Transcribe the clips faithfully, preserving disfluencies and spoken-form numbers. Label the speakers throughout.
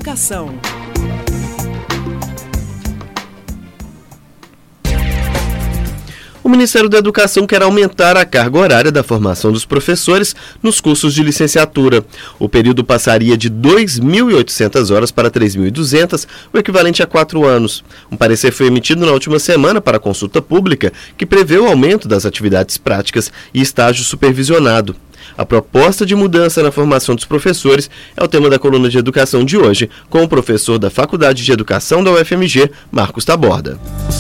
Speaker 1: Educação.
Speaker 2: O Ministério da Educação quer aumentar a carga horária da formação dos professores nos cursos de licenciatura. O período passaria de dois mil e oitocentas horas para três mil e duzentas, o equivalente a quatro anos. Um parecer foi emitido na última semana para a consulta pública, que prevê o aumento das atividades práticas e estágio supervisionado. A proposta de mudança na formação dos professores é o tema da coluna de educação de hoje, com o professor da Faculdade de Educação da U F M G, Marcos Taborda.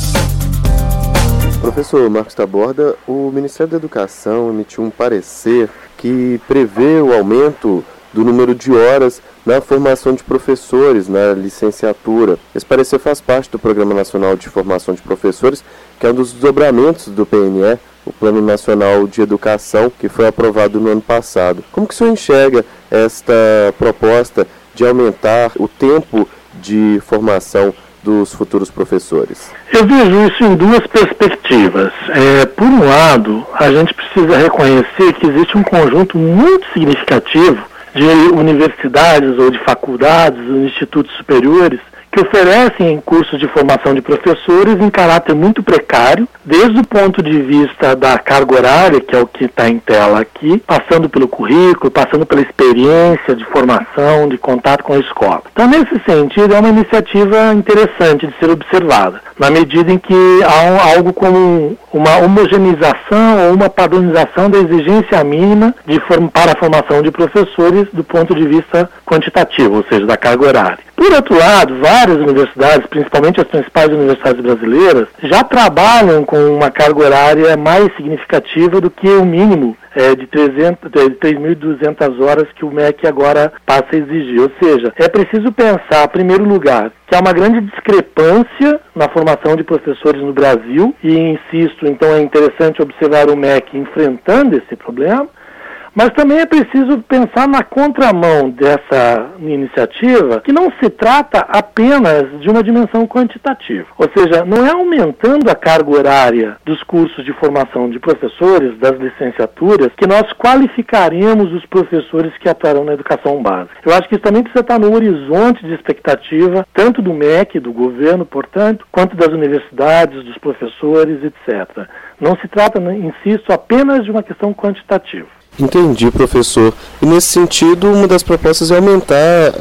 Speaker 3: Professor Marcos Taborda, o Ministério da Educação emitiu um parecer que prevê o aumento do número de horas na formação de professores na licenciatura. Esse parecer faz parte do Programa Nacional de Formação de Professores, que é um dos desdobramentos do P N E, o Plano Nacional de Educação, que foi aprovado no ano passado. Como que o senhor enxerga esta proposta de aumentar o tempo de formação dos futuros professores?
Speaker 4: Eu vejo isso em duas perspectivas. É, por um lado, a gente precisa reconhecer que existe um conjunto muito significativo de universidades ou de faculdades, institutos superiores, que oferecem cursos de formação de professores em caráter muito precário, desde o ponto de vista da carga horária, que é o que está em tela aqui, passando pelo currículo, passando pela experiência de formação, de contato com a escola. Então, nesse sentido, é uma iniciativa interessante de ser observada, na medida em que há algo como uma homogeneização ou uma padronização da exigência mínima de form- para a formação de professores do ponto de vista quantitativo, ou seja, da carga horária. Por outro lado, várias universidades, principalmente as principais universidades brasileiras, já trabalham com uma carga horária mais significativa do que o mínimo é, de três mil e duzentas horas que o M E C agora passa a exigir. Ou seja, é preciso pensar, em primeiro lugar, que há uma grande discrepância na formação de professores no Brasil, e insisto, então é interessante observar o M E C enfrentando esse problema. Mas também é preciso pensar na contramão dessa iniciativa, que não se trata apenas de uma dimensão quantitativa. Ou seja, não é aumentando a carga horária dos cursos de formação de professores, das licenciaturas, que nós qualificaremos os professores que atuarão na educação básica. Eu acho que isso também precisa estar no horizonte de expectativa, tanto do M E C, do governo, portanto, quanto das universidades, dos professores, etcétera. Não se trata, insisto, apenas de uma questão quantitativa.
Speaker 3: Entendi, professor. E nesse sentido, uma das propostas é aumentar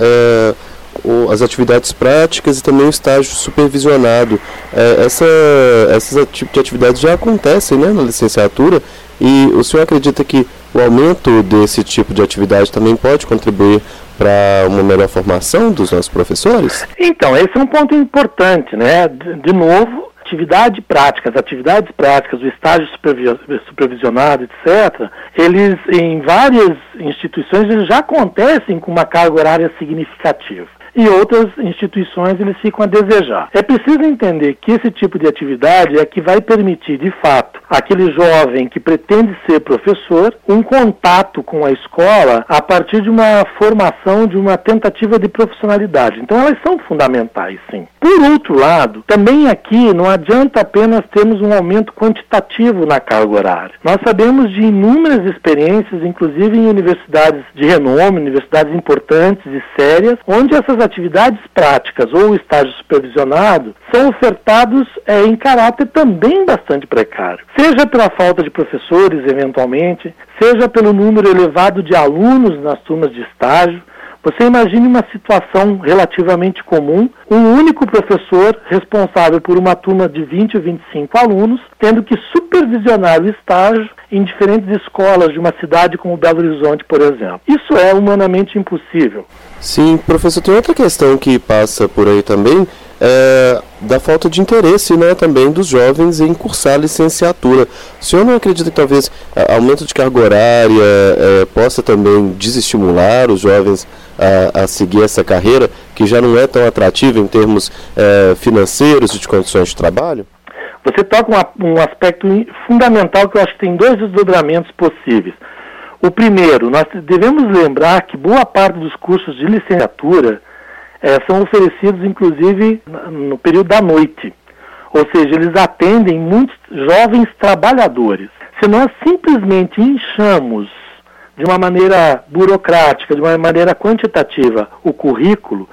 Speaker 3: é, o, as atividades práticas e também o estágio supervisionado. É, essa, esses tipos de atividades já acontecem, né, na licenciatura, e o senhor acredita que o aumento desse tipo de atividade também pode contribuir para uma melhor formação dos nossos professores?
Speaker 4: Então, esse é um ponto importante, né? De, de novo, atividade prática, as atividades práticas, o estágio supervisionado, etcétera, eles, em várias instituições, eles já acontecem com uma carga horária significativa. E outras instituições, eles ficam a desejar. É preciso entender que esse tipo de atividade é que vai permitir, de fato, aquele jovem que pretende ser professor, um contato com a escola a partir de uma formação, de uma tentativa de profissionalidade. Então, elas são fundamentais, sim. Por outro lado, também aqui não adianta apenas termos um aumento quantitativo na carga horária. Nós sabemos de inúmeras experiências, inclusive em universidades de renome, universidades importantes e sérias, onde essas atividades práticas ou o estágio supervisionado são ofertados é, em caráter também bastante precário. Seja pela falta de professores, eventualmente, seja pelo número elevado de alunos nas turmas de estágio. Você imagine uma situação relativamente comum, um único professor responsável por uma turma de vinte ou vinte e cinco alunos, tendo que supervisionar o estágio em diferentes escolas de uma cidade como Belo Horizonte, por exemplo. Isso é humanamente impossível.
Speaker 3: Sim, professor, tem outra questão que passa por aí também, é, da falta de interesse, né, também dos jovens em cursar a licenciatura. O senhor não acredita que talvez a, aumento de carga horária é, possa também desestimular os jovens a, a seguir essa carreira, que já não é tão atrativa em termos é, financeiros e de condições de trabalho?
Speaker 4: Você toca um, um aspecto fundamental que eu acho que tem dois desdobramentos possíveis. O primeiro, nós devemos lembrar que boa parte dos cursos de licenciatura é, são oferecidos, inclusive, no período da noite. Ou seja, eles atendem muitos jovens trabalhadores. Se nós simplesmente inchamos de uma maneira burocrática, de uma maneira quantitativa, o currículo,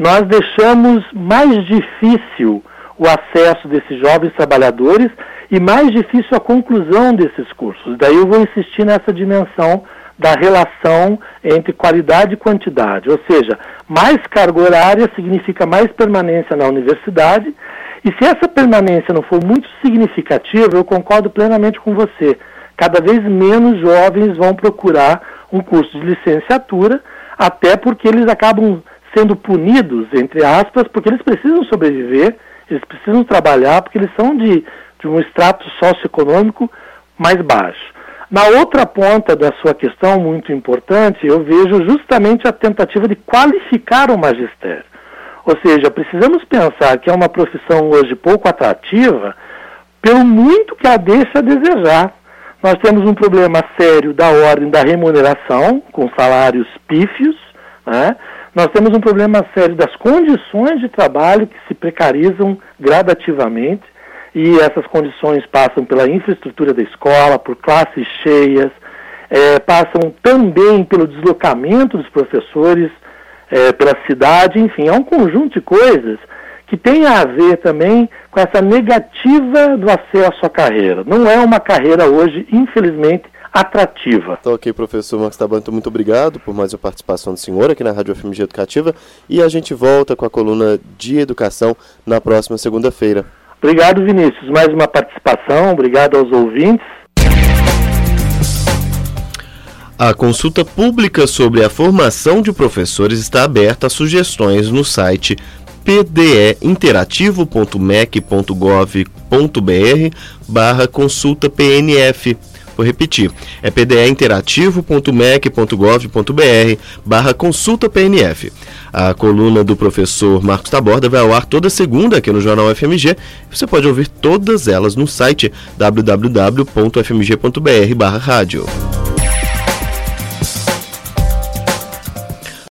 Speaker 4: nós deixamos mais difícil o acesso desses jovens trabalhadores e mais difícil a conclusão desses cursos. Daí eu vou insistir nessa dimensão da relação entre qualidade e quantidade, ou seja, mais carga horária significa mais permanência na universidade, e se essa permanência não for muito significativa, eu concordo plenamente com você, cada vez menos jovens vão procurar um curso de licenciatura, até porque eles acabam sendo punidos, entre aspas, porque eles precisam sobreviver, eles precisam trabalhar, porque eles são de, de um extrato socioeconômico mais baixo. Na outra ponta da sua questão, muito importante, eu vejo justamente a tentativa de qualificar o magistério. Ou seja, precisamos pensar que é uma profissão hoje pouco atrativa, pelo muito que a deixa a desejar. Nós temos um problema sério da ordem da remuneração, com salários pífios, né? Nós temos um problema sério das condições de trabalho que se precarizam gradativamente, e essas condições passam pela infraestrutura da escola, por classes cheias, é, passam também pelo deslocamento dos professores é, pela cidade, enfim, é um conjunto de coisas que tem a ver também com essa negativa do acesso à carreira. Não é uma carreira hoje, infelizmente, atrativa.
Speaker 3: Então, ok, professor Marcos Tabanto, muito obrigado por mais uma participação do senhor aqui na Rádio F M G Educativa, e a gente volta com a coluna de educação na próxima segunda-feira.
Speaker 4: Obrigado, Vinícius. Mais uma participação. Obrigado aos ouvintes.
Speaker 2: A consulta pública sobre a formação de professores está aberta a sugestões no site p d e interativo ponto m e c ponto gov ponto b r barra consulta P N F. Vou repetir, é p d e interativo ponto m e c ponto gov ponto b r barra consulta P N F. A coluna do professor Marcos Taborda vai ao ar toda segunda aqui no Jornal F M G. Você pode ouvir todas elas no site w w w ponto f m g ponto b r barra rádio.